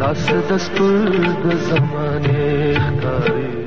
خاص دستور د زمانه ښکاری.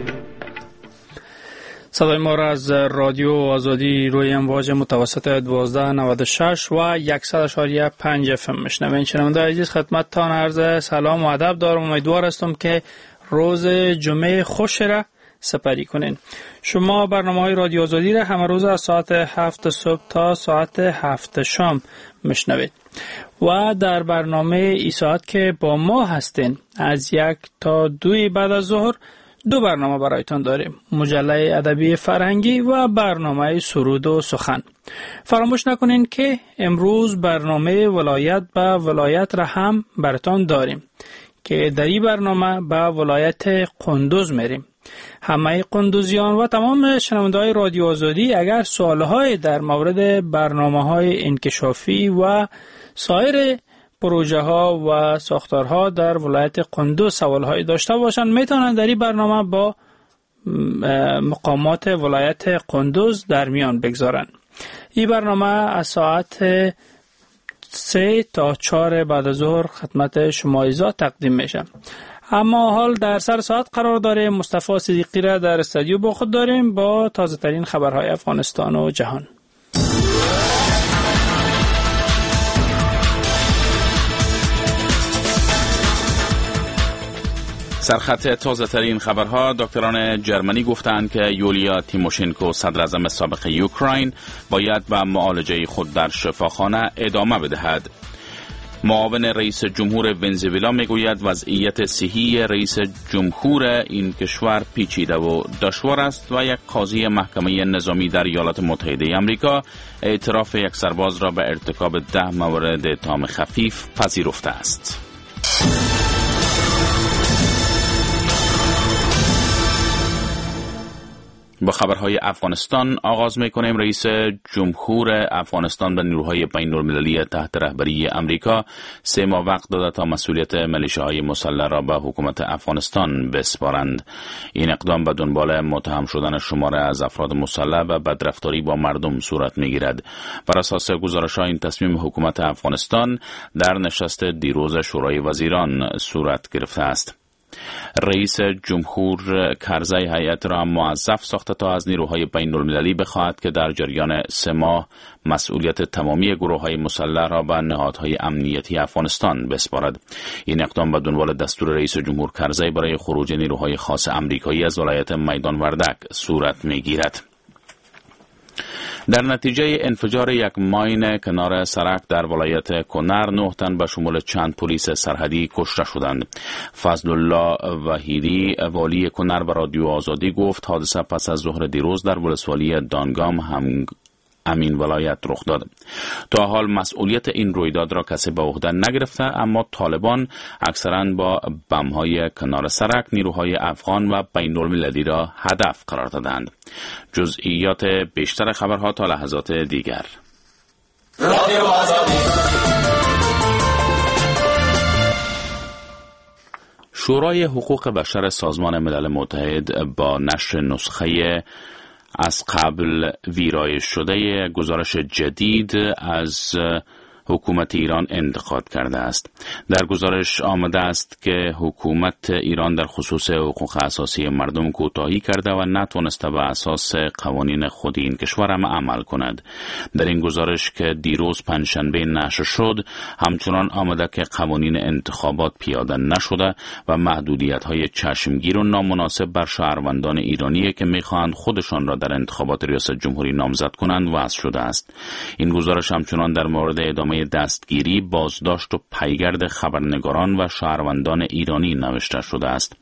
صدای ما را از رادیو آزادی روی امواج متوسط 1296 و 100.5 FM میشنوین. شنونده عزیز خدمتتان عرض سلام و ادب دارم. امیدوار هستم که روز جمعه خوش را سپری کنین. شما برنامه‌های رادیو آزادی را همه روز از ساعت 7 صبح تا ساعت 7 شام میشنوید و در برنامه ای ساعت که با ما هستین از 1 تا 2 بعد از ظهر 2 برنامه برایتان داریم: مجله ادبی فرهنگی و برنامه سرود و سخن. فراموش نکنین که امروز برنامه ولایت به ولایت را هم براتان داریم که در این برنامه به ولایت قندوز میریم. همه قندوزیان و تمام شنونده‌های رادیو آزادی اگر سوالهای در مورد برنامه‌های انکشافی و سایر پروژه ها و ساختارها در ولایت قندوز سوالهایی داشته باشند، میتونن در این برنامه با مقامات ولایت قندوز در میان بگذارن. این برنامه از ساعت 3 تا 4 بعد از ظهر خدمت شما عزیزان تقدیم میشه. اما حال در سر ساعت قرار داره مصطفی صدیقی را در استودیو با خود داریم با تازه ترین خبرهای افغانستان و جهان. سرخط تازه ترین خبرها: دکتران جرمنی گفتند که یولیا تیموشنکو صدراعظم سابق اوکراین باید به معالجه خود در شفاخانه ادامه بدهد. معاون رئیس جمهور ونزوئلا میگوید وضعیت صحی رئیس جمهور این کشور پیچیده و دشوار است و یک قاضی محکمه نظامی در ایالات متحده آمریکا اعتراف یک سرباز را به ارتکاب 10 مورد اتهام خفیف پذیرفته است. با خبرهای افغانستان آغاز می‌کنیم. رئیس جمهور افغانستان به نیروهای بین‌المللی تحت رهبری امریکا 3 ماه وقت داده تا مسئولیت میلیشیاهای مسلح را به حکومت افغانستان بسپارند. این اقدام به دنبال متهم شدن شماره از افراد مسلح و بدرفتاری با مردم صورت می‌گیرد. بر اساس گزارش‌ها این تصمیم حکومت افغانستان در نشست دیروز شورای وزیران صورت گرفته است. رئیس جمهور کرزی هیئت را موظف ساخته تا از نیروهای بین المللی بخواهد که در جریان 3 ماه مسئولیت تمامی گروه‌های مسلح را به نهادهای امنیتی افغانستان بسپارد. این اقدام به دنبال دستور رئیس جمهور کرزی برای خروج نیروهای خاص آمریکایی از ولایت میدان وردک صورت می‌گیرد. در نتیجه انفجار یک ماین کنار سرک در ولایت کنر 9 تن به شمول چند پلیس سرحدی کشته شدند. فضل الله وحیدی والی کنر به رادیو آزادی گفت حادثه پس از ظهر دیروز در ولسوالی دانگام امین ولایت رخ داد. تا حال مسئولیت این رویداد را کسی به عهده نگرفته، اما طالبان اکثراً با بم‌های کنار سرک نیروهای افغان و بین‌المللی را هدف قرار دادند. جزئیات بیشتر خبرها تا لحظات دیگر. رادیو آزادی. شورای حقوق بشر سازمان ملل متحد با نشر نسخه از قبل ویرایش شده گزارش جدید از حکومت ایران انتقاد کرده است. در گزارش آمده است که حکومت ایران در خصوص حقوق اساسی مردم کوتاهی کرده و نتوانسته به اساس قوانین خود این کشور هم عمل کند. در این گزارش که دیروز پنجشنبه نشر شد، همچنان آمده که قوانین انتخابات پیاده نشده و محدودیت‌های چشمگیر و نامناسب بر شهروندان ایرانی که می‌خواهند خودشان را در انتخابات ریاست جمهوری نامزد کنند وضع شده است. این گزارش همچنان در مورد ادامه دستگیری، بازداشت و پیگرد خبرنگاران و شهروندان ایرانی نوشته شده است.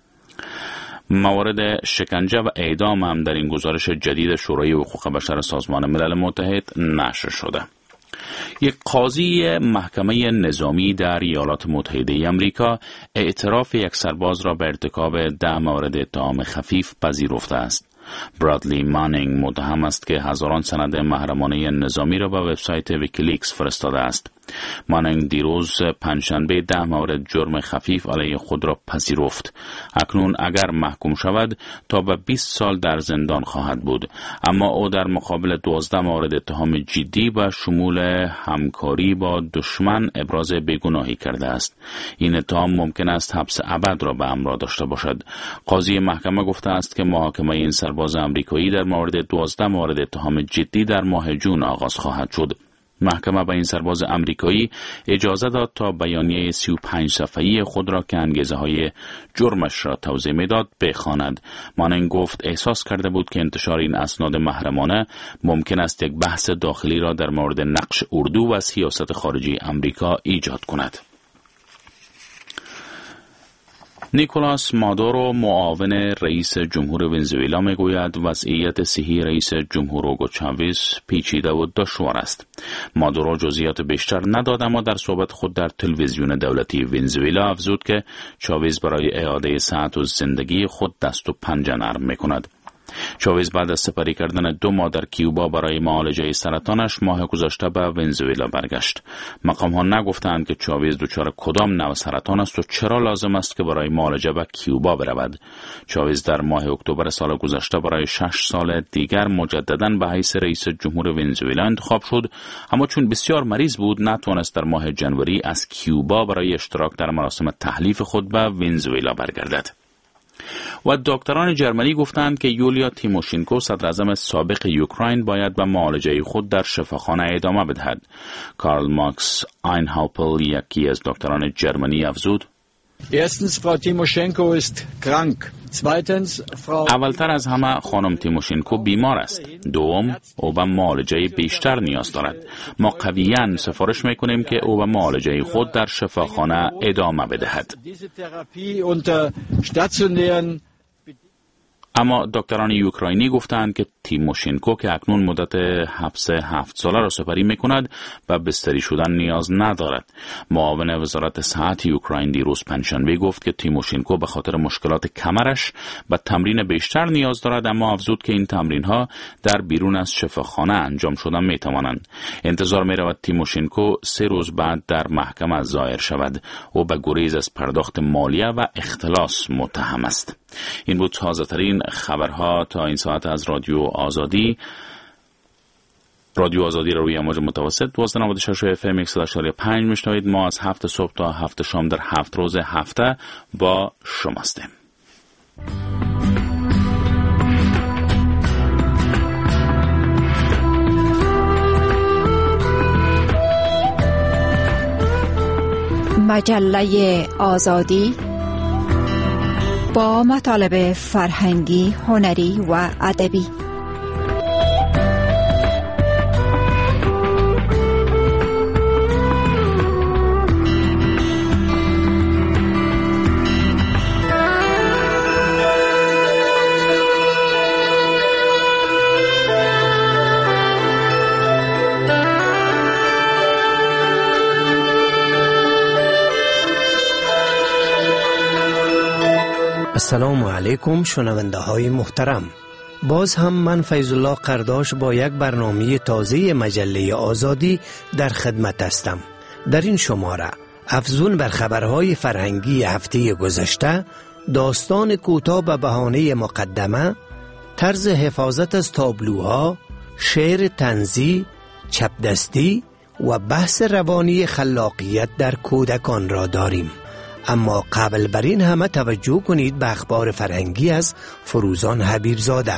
موارد شکنجه و اعدام هم در این گزارش جدید شورای حقوق بشر سازمان ملل متحد نشر شده. یک قاضی محکمه نظامی در ایالات متحده آمریکا اعتراف یک سرباز را به ارتکاب 10 مورد اتهام خفیف پذیرفته است. برادلی مانینگ متهم است که هزاران سند محرمانه نظامی را به وبسایت ویکیلیکس فرستاده است. مانینگ دیروز پنجشنبه 10 مورد جرم خفیف علیه خود را پذیرفت. اکنون اگر محکوم شود تا به 20 سال در زندان خواهد بود، اما او در مقابل 12 مورد اتهام جدی و شمول همکاری با دشمن ابراز بیگناهی کرده است. این اتهام ممکن است حبس ابد را به همراه داشته باشد. قاضی محکمه گفته است که محاکمه این سرباز آمریکایی در مورد 12 مورد اتهام جدی در ماه جون آغاز خواهد شد. محکمه به این سرباز آمریکایی اجازه داد تا بیانیه 35 صفحه‌ای خود را که انگیزه‌های جرمش را توضیح می‌داد بخواند. مانینگ گفت احساس کرده بود که انتشار این اسناد محرمانه ممکن است یک بحث داخلی را در مورد نقش اردو و سیاست خارجی آمریکا ایجاد کند. نیکولاس مادورو معاون رئیس جمهور ونزوئلا میگوید وضعیت صحی رئیس جمهور اوگو چاوز پیچیده و دشوار است. مادورو جزئیات بیشتر نداد، اما در صحبت خود در تلویزیون دولتی ونزوئلا افزود که چاوز برای اعاده صحت و زندگی خود دست و پنجه نرم میکند. چاوز بعد از سپری کردن 2 ماه در کیوبا برای معالجه سرطانش ماه گذشته به ونزوئلا برگشت. مقام ها نگفتند که چاوز دچار کدام نوع سرطان است و چرا لازم است که برای معالجه به کیوبا برود. چاوز در ماه اکتبر سال گذشته برای 6 سال دیگر مجددا به حیث رئیس جمهور ونزوئلا انتخاب شد، اما چون بسیار مریض بود نتوانست در ماه جنوری از کیوبا برای اشتراک در مراسم تحلیف خود به ونزوئلا برگردد. و دکتران جرمنی گفتند که یولیا تیموشینکو صدراعظم سابق اوکراین باید به معالجه خود در شفاخانه ادامه بدهد. کارل ماکس اینهاوپل یکی از دکتران جرمنی افزود: Erstens, Frau Timoschenko ist krank. Zweitens, Frau اولتر از همه خانم تیموشینکو بیمار است. دوم، او به معالجه بیشتر نیاز دارد. ما قویاً سفارش میکنیم که او به معالجه خود در شفاخانه ادامه بدهد. اما دکتران اوکراینی گفتند که تیموشینکو که اکنون مدت حبس 7 ساله را سپری میکند و بستری شدن نیاز ندارد. معاون وزارت صحت اوکراین دیروز پنجشنبه گفت که تیموشینکو به خاطر مشکلات کمرش به تمرین بیشتر نیاز دارد، اما افزود که این تمرین ها در بیرون از شفاخانه انجام شدن میتوانند. انتظار میرود تیموشینکو 3 روز بعد در محکمه ظاهر شود. او به گریز از پرداخت مالیه و اختلاس متهم است. این بود تازه ترین خبرها تا این ساعت از رادیو آزادی. رادیو آزادی را روی امواج متوسط 1296 FM 100.5 میشنوید. ما از 7 صبح تا 7 شام در 7 روز هفته با شما هستیم. مجله آزادی با مطالب فرهنگی، هنری و ادبی. السلام علیکم شنونده های محترم. باز هم من فیض الله قرداش با یک برنامه تازه مجله آزادی در خدمت هستم. در این شماره افزون بر خبرهای فرهنگی هفته گذشته، داستان کوتاه به بهانه مقدمه، طرز حفاظت از تابلوها، شعر طنزی، چپدستی و بحث روانی خلاقیت در کودکان را داریم. اما قبل بر این همه توجه کنید به اخبار فرهنگی از فروزان حبیبزاده.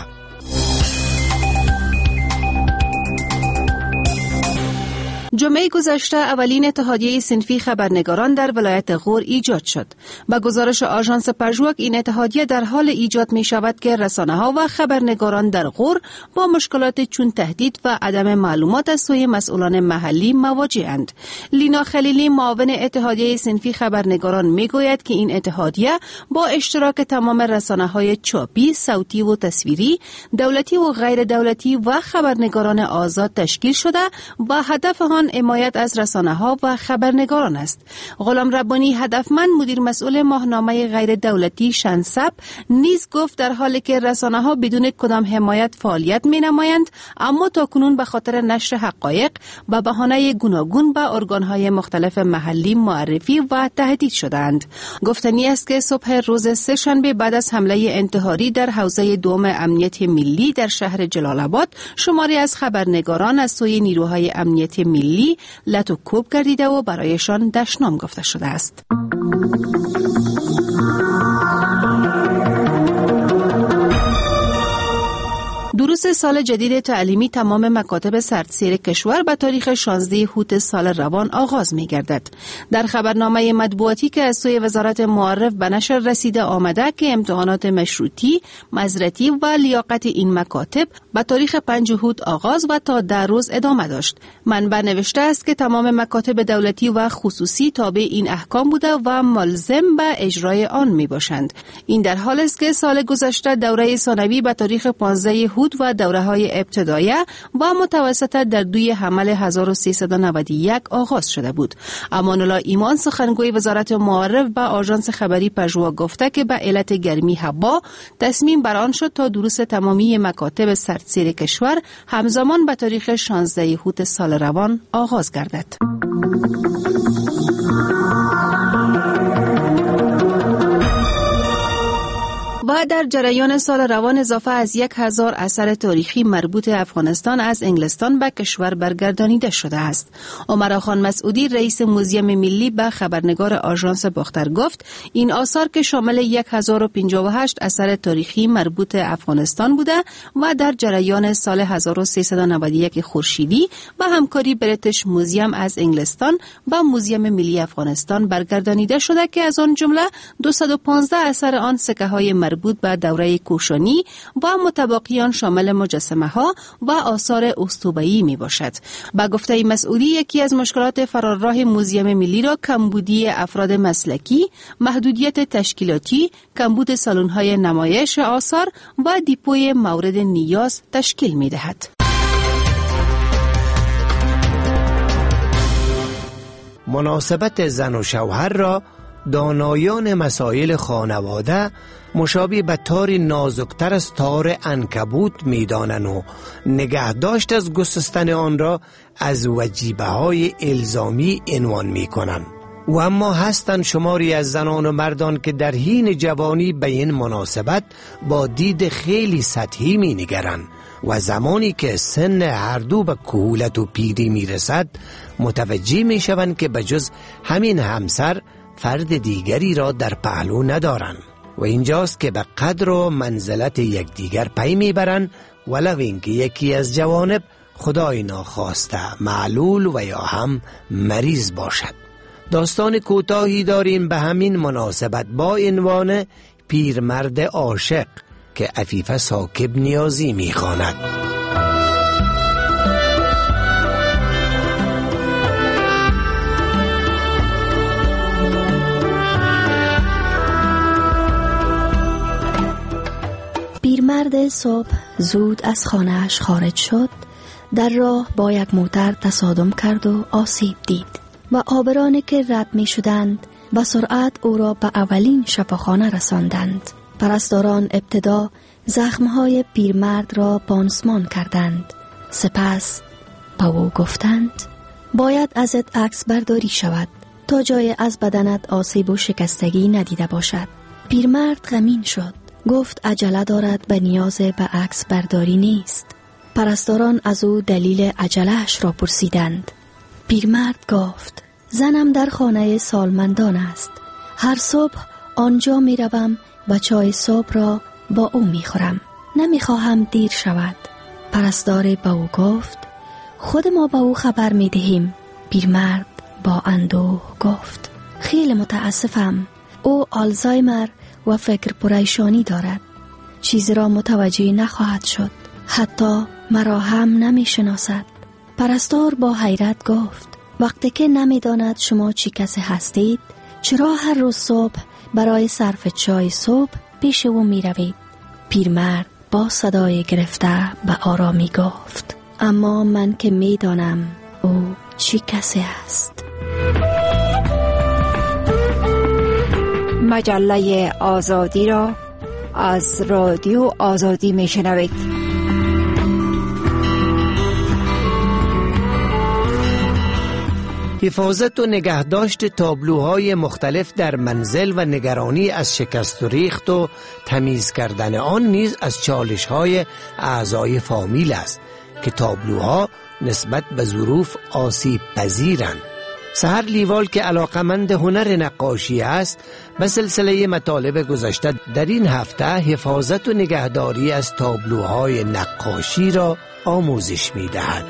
جمعه گذشته اولین اتحادیه صنفی خبرنگاران در ولایت غور ایجاد شد. با گزارش آژانس پژواک این اتحادیه در حال ایجاد می شود که رسانه‌ها و خبرنگاران در غور با مشکلات چون تهدید و عدم معلومات از سوی مسئولان محلی مواجه‌اند. لینا خلیلی معاون اتحادیه صنفی خبرنگاران می گوید که این اتحادیه با اشتراک تمام رسانه‌های چاپی، صوتی و تصویری، دولتی و غیر دولتی و خبرنگاران آزاد تشکیل شده و هدف آن آن حمایت از رسانه‌ها و خبرنگاران است. غلام ربانی هدفمند مدیر مسئول ماهنامه غیر دولتی شنسب نیز گفت در حالی که رسانه‌ها بدون کدام حمایت فعالیت می‌نمایند، اما تاکنون به خاطر نشر حقایق به بهانه گوناگون به ارگان‌های مختلف محلی معرفی و تهدید شدند. گفتنی است که صبح روز سه‌شنبه بعد از حمله انتحاری در حوزه دوم امنیت ملی در شهر جلال آباد، شماری از خبرنگاران از سوی نیروهای امنیت ملی لط و کوب گردیده و برایشان دشنام گفته شده است. دروس سال جدید تعلیمی تمام مکاتب سردسیر کشور به تاریخ 16 اوت سال روان آغاز می گردد. در خبرنامه مطبوعاتی که از سوی وزارت معرف به نشر رسیده آمده که امتحانات مشروطی، مزرعتی و لیاقت این مکاتب به تاریخ 5 اوت آغاز و تا 10 روز ادامه داشت. منبع نوشته است که تمام مکاتب دولتی و خصوصی تابع این احکام بوده و ملزم به اجرای آن می باشند. این در حال است که سال گذشته دوره ثانوی به تاریخ 15 اوت و دوره‌های ابتدایی و متوسطه در 2 حمل 1391 آغاز شده بود. امان الله ایمان سخنگوی وزارت معرف به آژانس خبری پژوا گفته که به علت گرمی هوا تصمیم بر آن شد تا دروس تمامی مکاتب سردسیر کشور همزمان به تاریخ 16 اوت سال روان آغاز گردد. و در جریان سال روان اضافه از 1000 اثر تاریخی مربوط افغانستان از انگلستان به کشور برگردانیده شده است. عمر خان مسعودی رئیس موزیم ملی به خبرنگار آژانس باختر گفت این آثار که شامل 1058 اثر تاریخی مربوط افغانستان بوده و در جریان سال 1391 خورشیدی به همکاری بریتیش موزیم از انگلستان و موزیم ملی افغانستان برگردانیده شده که از آن جمله 215 اثر آن سکه‌های مربوط به دوره کوشانی و متبقیان شامل مجسمه ها و آثار اسطوبه‌ای می باشد. با گفته مسعودی یکی از مشکلات فرارراه موزیم ملی را کمبودی افراد مسلکی، محدودیت تشکیلاتی، کمبود سالن‌های نمایش آثار و دیپوی مورد نیاز تشکیل می دهد. مناسبت زن و شوهر را دانایان مسائل خانواده مشابه به تار نازکتر از تار عنکبوت می‌دانند و نگهداشت از گسستن آن را از وجیبه‌های الزامی عنوان می‌کنند. و اما هستند شماری از زنان و مردان که در حین جوانی به این مناسبت با دید خیلی سطحی می‌نگرند و زمانی که سن هر دو به کهولت و پیری می‌رسد متوجه می‌شوند که بجز همین همسر فرد دیگری را در پهلو ندارند و اینجاست که به قدر و منزلت یکدیگر پی میبرند ولو اینکه یکی از جوانب خدای ناخواسته معلول و یا هم مریض باشد. داستان کوتاهی داریم به همین مناسبت با عنوان پیرمرد عاشق که عفیفه ساکب نیازی میخواند. پیرمرد صبح زود از خانه‌اش خارج شد. در راه با یک موتر تصادم کرد و آسیب دید و آبرانی که رد می شدند با سرعت او را به اولین شفاخانه رساندند. پرستاران ابتدا زخمهای پیرمرد را پانسمان کردند. سپس با او گفتند باید ازت عکس برداری شود تا جای از بدنت آسیب و شکستگی ندیده باشد. پیرمرد غمین شد. گفت عجله دارد به نیاز به عکس برداری نیست. پرستاران از او دلیل عجله‌اش را پرسیدند. پیرمرد گفت زنم در خانه سالمندان است. هر صبح آنجا می روم و چای صبح را با او می خورم. نمی خواهم دیر شود. پرستار با او گفت خود ما با او خبر می دهیم. پیرمرد با اندوه گفت خیلی متاسفم. او آلزایمر و فکر پریشانی دارد. چیزی را متوجه نخواهد شد. حتی مرا هم نمی شناسد. پرستار با حیرت گفت وقتی که نمی داند شما چی کسی هستید چرا هر روز صبح برای صرف چای صبح پیش او می روید؟ پیرمرد با صدای گرفته به آرامی گفت اما من که می دانم او چی کسی است؟ مجله آزادی را از رادیو آزادی میشنوید. حفاظت و نگهداشت تابلوهای مختلف در منزل و نگرانی از شکست و ریخت و تمیز کردن آن نیز از چالش‌های اعضای فامیل است که تابلوها نسبت به ظروف آسیب پذیرند. سحر لیوال که علاقمند هنر نقاشی است به سلسله مطالب گذشته در این هفته حفاظت و نگهداری از تابلوهای نقاشی را آموزش می‌دهد.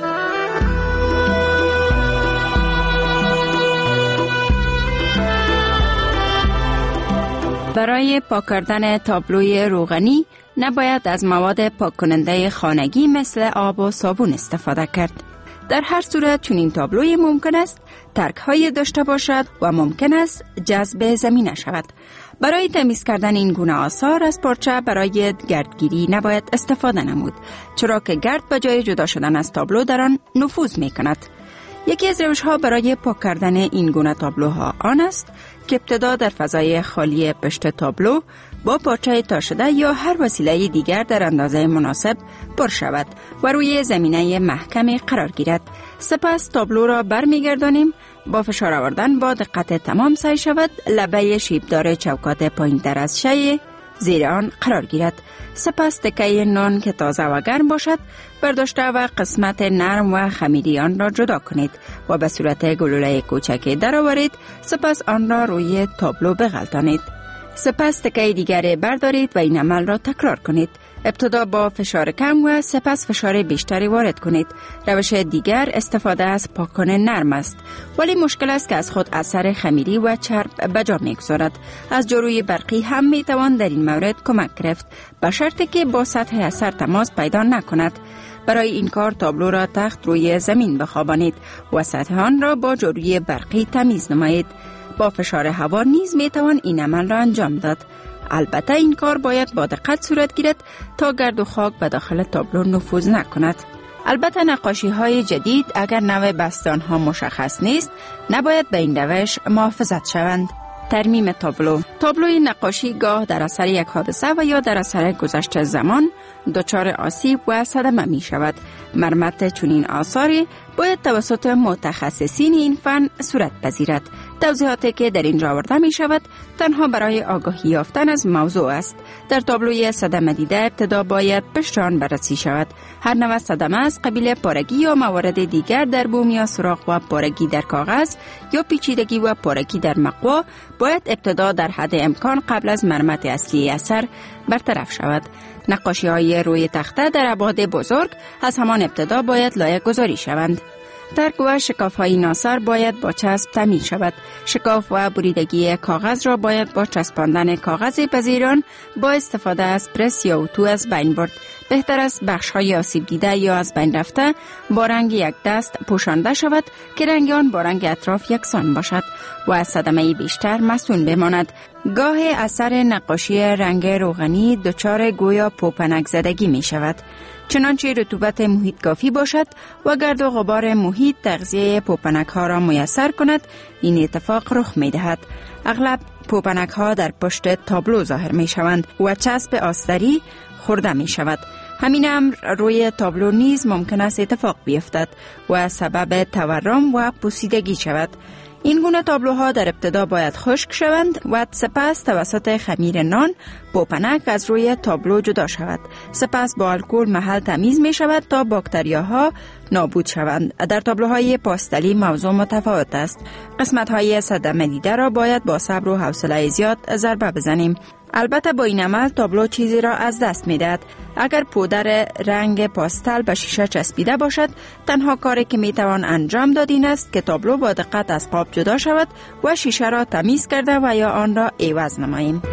برای پاک کردن تابلوی روغنی نباید از مواد پاک کننده خانگی مثل آب و صابون استفاده کرد. در هر صورت چنین تابلوی ممکن است ترک‌های داشته باشد و ممکن است جذب زمین شود. برای تمیز کردن این گونه آثار از پارچه برای گردگیری نباید استفاده نمود، چرا که گرد به جای جدا شدن از تابلو در آن نفوذ می‌کند. یکی از روش‌ها برای پاک کردن این گونه تابلوها آن است که ابتدا در فضای خالی پشت تابلو با پارچه تا شده یا هر وسیله دیگر در اندازه مناسب پر شود و روی زمینه محکمی قرار گیرد. سپس تابلو را برمیگردانیم، با فشار آوردن با دقت تمام سعی شود لبه شیبدار چوکات پایین‌تر از شی زیر آن قرار گیرد. سپس تکه نان که تازه و گرم باشد برداشته و قسمت نرم و خمیری آن را جدا کنید و به صورت گلوله کوچکی درآورید. سپس آن را روی تابلو بغلطانید. سپس تکه دیگر بردارید و این عمل را تکرار کنید. ابتدا با فشار کم و سپس فشار بیشتری وارد کنید. روش دیگر استفاده از پاککن نرم است، ولی مشکل است که از خود اثر خمیری و چرب به جا می‌گذارد. از جاروی برقی هم میتوان در این مورد کمک گرفت، به شرطی که با سطح اثر تماس پیدا نکند. برای این کار تابلو را تخت روی زمین بخوابانید و سطح آن را با جاروی برقی تمیز نمایید. با فشار هوا نیز میتوان این عمل را انجام داد. البته این کار باید با دقت صورت گیرد تا گرد و خاک به داخل تابلو نفوذ نکند. البته نقاشی های جدید اگر نوع بستان ها مشخص نیست نباید به این روش محافظت شوند. ترمیم تابلوی نقاشی گاه در اثر یک حادثه و یا در اثر گذشت زمان دچار آسیب و صدمه می شود. مرمت چنین آثاری باید توسط متخصصین این فن صورت پذیرد. توضیحاتی که در اینجا آورده می شود تنها برای آگاهی یافتن از موضوع است. در تابلوی صدمه دیده ابتدا باید پشت آن بررسی شود. هر نوع صدمه از قبیل پارگی یا موارد دیگر در بوم یا سوراخ و پارگی در کاغذ یا پیچیدگی و پارگی در مقوا باید ابتدا در حد امکان قبل از مرمت اصلی اثر برطرف شود. نقاشی های روی تخته در ابعاد بزرگ از همان ابتدا باید لایه گذاری شوند. ترک و شکاف های ناصر باید با چسب تمیز شود. شکاف و بریدگی کاغذ را باید با چسباندن کاغذ پذیران با استفاده از پرس یا اتو از بین برد. بهتر است بخش های آسیب دیده یا از بین رفته با رنگ یک دست پوشانده شود که رنگ آن با رنگ اطراف یکسان باشد و از صدمه بیشتر مصون بماند. گاه اثر نقاشی رنگ روغنی دچار گویا پوپنک زدگی می شود. چنانچه رطوبت محیط کافی باشد و گرد و غبار محیط تغذیه پوپنک ها را میسر کند، این اتفاق رخ می دهد. اغلب پوپنک ها در پشت تابلو ظاهر می شوند و چسب آستری خورده می شود. همین امر روی تابلو نیز ممکن است اتفاق بیفتد و سبب تورم و پوسیدگی شود. این گونه تابلوها در ابتدا باید خشک شوند و سپس توسط خمیر نان پوپنک از روی تابلو جدا شود. سپس با الکل محل تمیز می شود تا باکتریاها نابود شوند. در تابلوهای پاستلی موضوع متفاوت است. قسمت‌های صدمه دیده را باید با صبر و حوصله زیاد ضربه بزنیم. البته با این عمل تابلو چیزی را از دست می‌دهد. اگر پودر رنگ پاستل به شیشه چسبیده باشد، تنها کاری که میتوان انجام داد این است که تابلو با دقت از قاب جدا شود و شیشه را تمیز کرده و یا آن را عوض نماییم.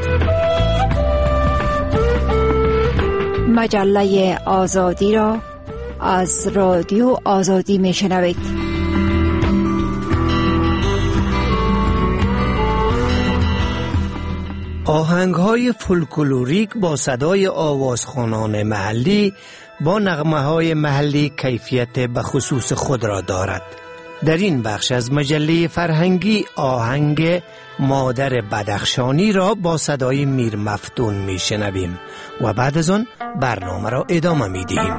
مجله آزادی را از رادیو آزادی میشنوید. آهنگ‌های فولکلوریک با صدای آوازخوانان محلی با نغمه‌های محلی کیفیت بخصوص خود را دارد. در این بخش از مجله فرهنگی آهنگ مادر بدخشانی را با صدای میر مفتون میشنویم و بعد از آن برنامه را ادامه میدهیم.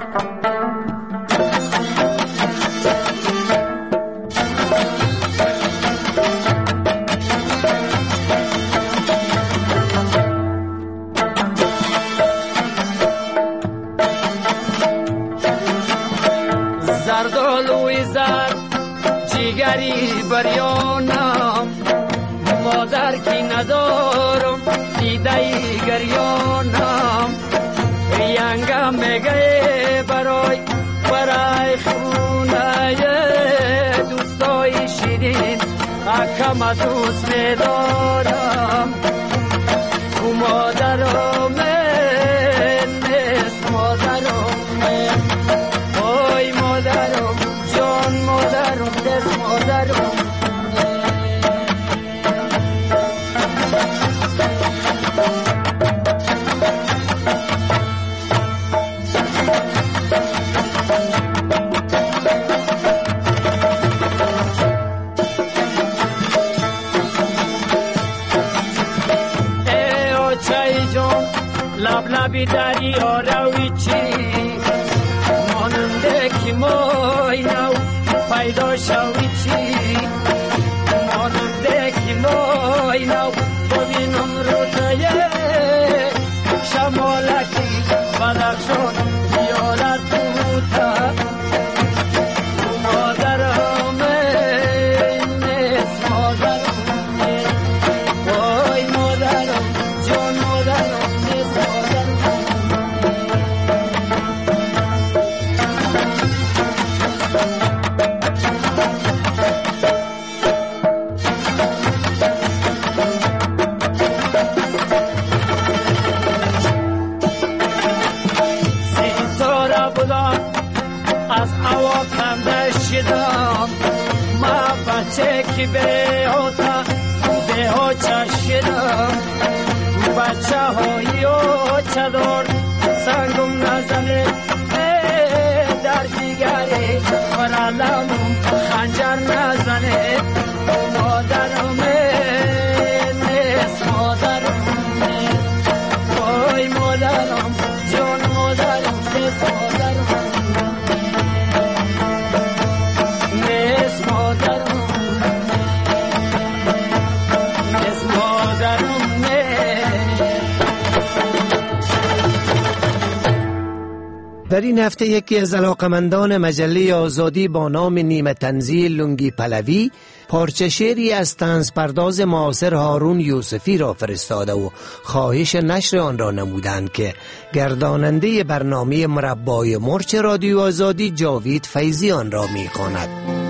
زردالوی زرد جیگری بریانم، مادر کی ندارم دیده گریانم، ینگم میگه برای خونه دوستای شیرین اکم دوست میدارم. او مادرم نیست مادرم، وای مادرم جان مادرم دست مادرم. ای او چای جان لب لبی دریا روی چی ماننده که مای نو پیدا شوی چی، ماننده که مای نو ببینم روزه شمالکی بدخشان زیارت بوده. مادرم نیست مادرم، وای مادرم جان مادرم نیست مادرم. از هوا کنده شدم، ما بچه که به ها چشدم، بچه های آچه دار سنگم نزنه در دیگری فرالمون خنجر نزنه. مادرم نیست مادرم، وای مادرم جان مادرم نیست مادرم. در این هفته یکی از علاقمندان مجله آزادی با نام نیمه تنزیل لنگی پلوی پارچه شعری از طنز پرداز معاصر هارون یوسفی را فرستاده و خواهش نشر آن را نمودند که گرداننده برنامه مربای مرچ رادیو آزادی جاوید فیضی آن را می‌خواند.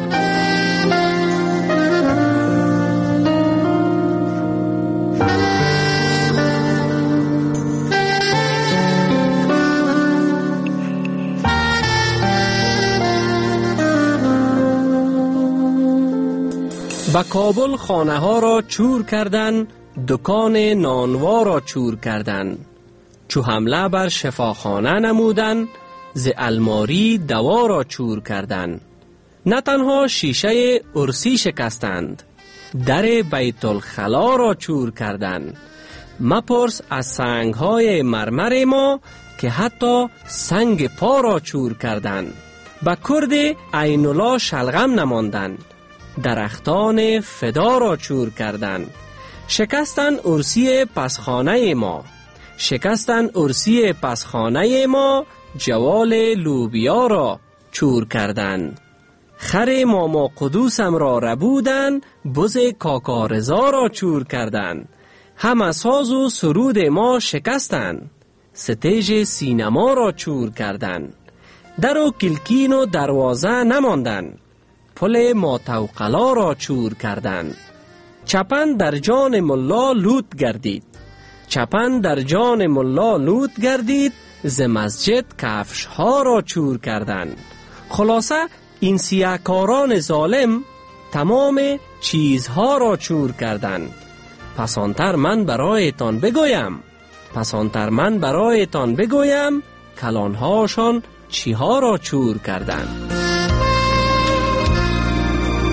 به کابل خانه ها را چور کردن، دکان نانوا را چور کردن، چو حمله بر شفاخانه نمودن، ز الماری دوا را چور کردن. نه تنها شیشه ارسی شکستند، در بیت الخلا را چور کردن. مپرس از سنگ های مرمر ما که حتی سنگ پا را چور کردن. به کرد عین الله شلغم نماندن، درختان فدا را چور کردن. شکستن ارسی پسخانه ما، شکستن ارسی پسخانه ما، جوال لوبیا را چور کردن. خر ماما قدوسم را ربودن، بز کاکارزا را چور کردن. همه ساز و سرود ما شکستن، ستیج سینما را چور کردن. در و کلکین و دروازه نماندن، پل ماتوقلا را چور کردن. چپن در جان ملا لوت گردید، چپن در جان ملا لوت گردید، ز مسجد کفش ها را چور کردن. خلاصه این سیاهکاران ظالم تمام چیزها را چور کردن. پسانتر من برایتان بگویم، پسانتر من برایتان بگویم، کلانهاشان چیها را چور کردن.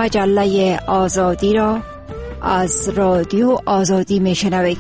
مجله آزادی را از رادیو آزادی میشنوید.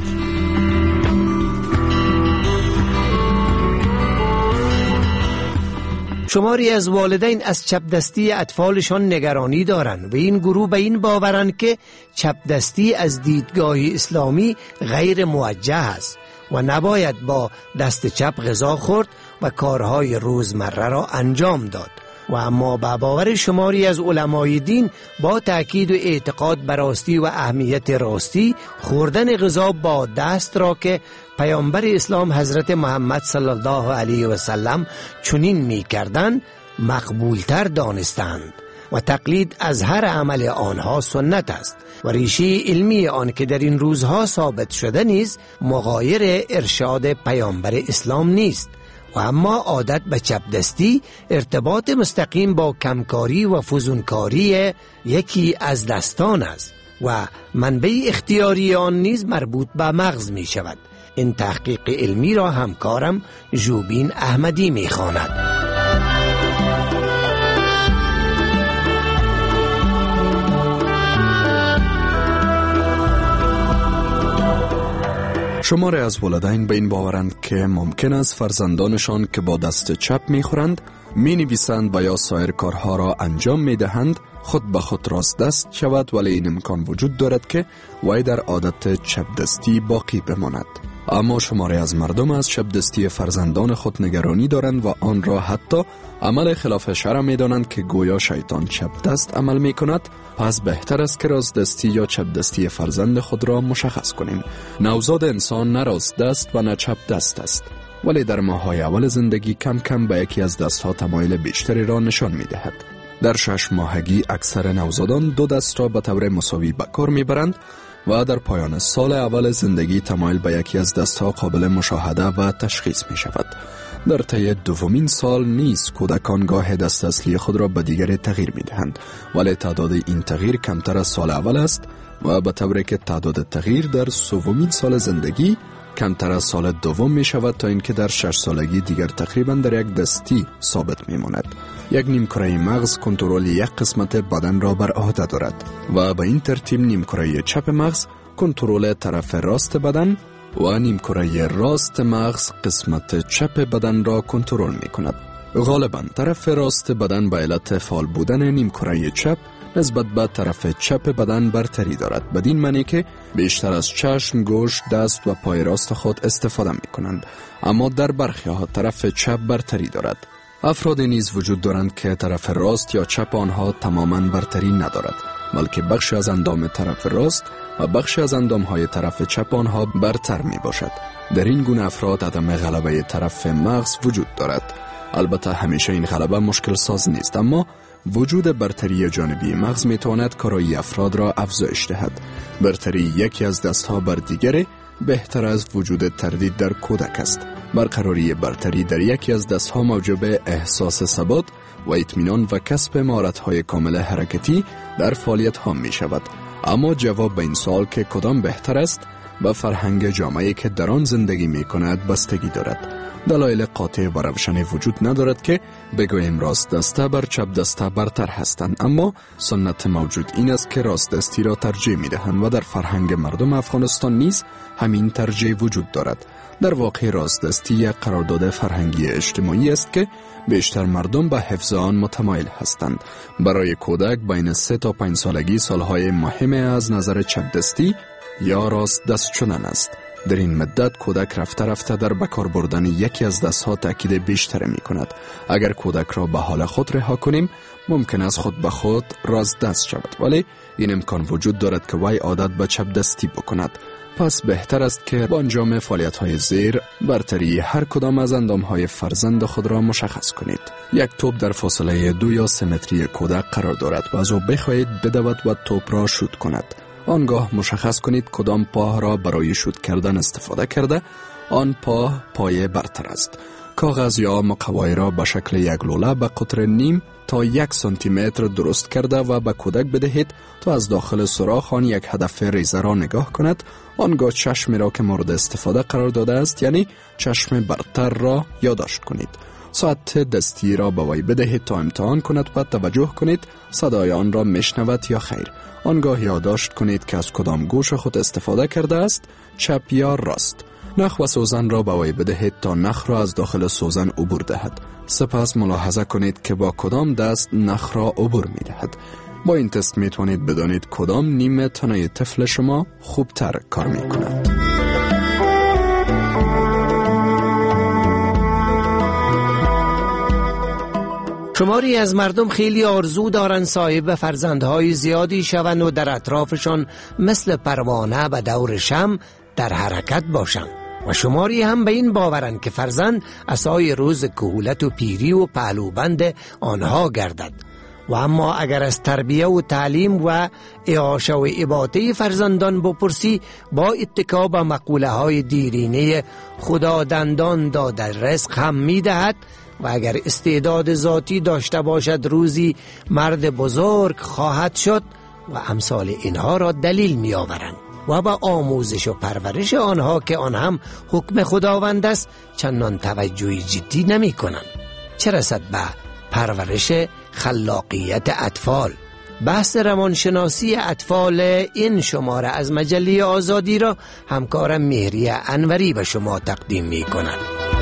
شماری از والدین از چپ دستی اطفالشان نگرانی دارند و این گروه به این باورند که چپ دستی از دیدگاه اسلامی غیر موجه است و نباید با دست چپ غذا خورد و کارهای روزمره را انجام داد. و اما به باور شماری از علمای دین با تأکید و اعتقاد بر راستی و اهمیت راستی، خوردن غذا با دست را که پیامبر اسلام حضرت محمد صلی الله علیه و سلم چنین می کردند مقبولتر دانستند و تقلید از هر عمل آنها سنت است و ریشه علمی آن که در این روزها ثابت شده نیز مغایر ارشاد پیامبر اسلام نیست. و اما عادت به چپ دستی ارتباط مستقیم با کمکاری و فزونکاری یکی از دستان است و منبع اختیاری آن نیز مربوط به مغز می شود. این تحقیق علمی را همکارم جوبین احمدی می خواند. شماری از والدین به این باورند که ممکن است فرزندانشان که با دست چپ میخورند، مینویسند و یا سایر کارها را انجام میدهند خود به خود راست دست شود، ولی این امکان وجود دارد که وی در عادت چپ دستی باقی بماند. اما شماری از مردم از چپ دستی فرزندان خود نگرانی دارند و آن را حتی عمل خلاف شرع می دانند که گویا شیطان چپ دست عمل می کند. پس بهتر است که راست دستی یا چپ دستی فرزند خود را مشخص کنیم. نوزاد انسان نه راست دست و نه چپ دست است، ولی در ماه‌های اول زندگی کم کم به یکی از دستها تمایل بیشتری را نشان می دهد. در 6 ماهگی اکثر نوزادان 2 دست را به طور مساوی به کار می برند و در پایان سال اول زندگی تمایل به یکی از دستها قابل مشاهده و تشخیص می شود. در طی دومین سال نیز کودکان گاه دست اصلی خود را به دیگری تغییر می دهند، ولی تعداد این تغییر کمتر از سال اول است و به طوری که تعداد تغییر در 3مین سال زندگی کمتر از سال دوم می شود تا اینکه در 6 سالگی دیگر تقریبا در یک دستی ثابت می ماند. یک نیمکره مغز کنترل یک قسمت بدن را بر عهده دارد و به این ترتیب نیمکره چپ مغز کنترل طرف راست بدن و نیمکره راست مغز قسمت چپ بدن را کنترل می کند. غالبا طرف راست بدن به علت فعال بودن نیمکره چپ نسبت به طرف چپ بدن برتری دارد، بدین معنی که بیشتر از چشم، گوش، دست و پای راست خود استفاده می کنند، اما در برخی ها طرف چپ برتری دارد. افرادی نیز وجود دارند که طرف راست یا چپ آنها تماما برتری ندارد، بلکه بخشی از اندام طرف راست و بخشی از اندام های طرف چپ آنها برتر می باشد. در این گونه افراد عدم غلبه طرف مغز وجود دارد. البته همیشه این غلبه مشکل ساز نیست، اما وجود برتری جانبی مغز می تواند کارایی افراد را افزایش دهد. برتری یکی از دستها بر دیگری بهتر از وجود تردید در کودک است. برقراری برتری در یکی از دستها موجب احساس ثبات و اطمینان و کسب مهارت‌های کامل حرکتی در فعالیت‌ها می شود. اما جواب به این سوال که کدام بهتر است به فرهنگ جامعه‌ای که در آن زندگی می کند بستگی دارد. دلایل قاطع و روشنی وجود ندارد که بگوییم راست دسته بر چپ دسته برتر هستند، اما سنت موجود این است که راست دستی را ترجیح می دهند و در فرهنگ مردم افغانستان نیز همین ترجیح وجود دارد. در واقع راست دستی یک قرارداد فرهنگی اجتماعی است که بیشتر مردم به حفظ آن متمایل هستند. برای کودک بین 3 تا 5 سالگی سالهای مهم از نظر چپ دستی یا راست دست شدن است. در این مدت کودک رفته رفته در بکار بردن یکی از دستها تأکید بیشتر می کند. اگر کودک را به حال خود رها کنیم ممکن است خود به خود راست دست شود، ولی این امکان وجود دارد که وی عادت به چپ دستی بکند. پس بهتر است که با انجام فعالیت‌های زیر برتری هر کدام از اندام‌های فرزند خود را مشخص کنید. یک توپ در فاصله 2 یا 3 متری کودک قرار دارد و از او بخواهید بدود و توپ را شوت کند. آنگاه مشخص کنید کدام پا را برای شوت کردن استفاده کرده، آن پای برتر است. کاغذ یا مقوای را به شکل یک لوله به قطر نیم تا 1 سانتی متر درست کرده و به کودک بدهید تا از داخل سوراخ آن یک هدف ریزه را نگاه کند. آنگاه چشمی را که مورد استفاده قرار داده است، یعنی چشم برتر را یادداشت کنید. ساعت دستی را به وی بدهید تا امتحان کند و توجه کنید صدای آن را میشنود یا خیر. آنگاه یادداشت کنید که از کدام گوش خود استفاده کرده است، چپ یا راست. نخ و سوزن را به وی بدهید تا نخ را از داخل سوزن عبور دهد. سپس ملاحظه کنید که با کدام دست نخ را عبور می دهد. با این تست می توانید بدانید کدام نیمه تنه طفل شما خوبتر کار می کند. شماری از مردم خیلی آرزو دارند صاحب فرزندهای زیادی شوند و در اطرافشان مثل پروانه به دور شمع در حرکت باشند و شماری هم به این باورند که فرزند عصای روز کهولت و پیری و پهلوبند آنها گردد. و اما اگر از تربیه و تعلیم و اعاشه و اباطه فرزندان بپرسی، با اتکا به مقوله های دیرینه خدا دندان داده رزق هم می دهد و اگر استعداد ذاتی داشته باشد روزی مرد بزرگ خواهد شد و امثال اینها را دلیل می آورند و با آموزش و پرورش آنها که آن هم حکم خداوند است چندان توجهی جدی نمی کنند. چه رسد به پرورش خلاقیت اطفال. بحث روانشناسی اطفال این شماره از مجله آزادی را همکارم مهریه انوری به شما تقدیم می کند.